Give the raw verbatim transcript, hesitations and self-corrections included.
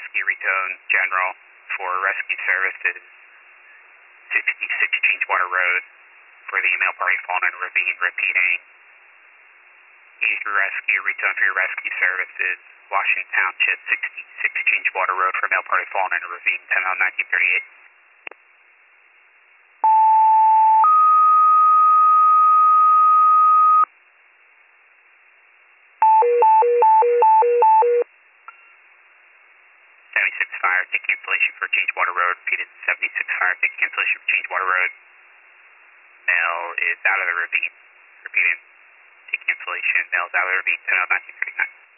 Rescue Retone General for rescue services, sixty-six Changewater Road, for the male party fallen in a ravine, repeating. East Rescue Retone for your rescue services, Washington Township, sixty-six Changewater Road, for male party fallen in a ravine, ten oh nineteen thirty-eight. seventy-six Fire, take cancellation for Changewater Road, repeated. seventy-six Fire, take cancellation for Changewater Road. Male is out of the ravine, repeated. Take cancellation, male is out of the ravine, ten oh nineteen thirty-nine.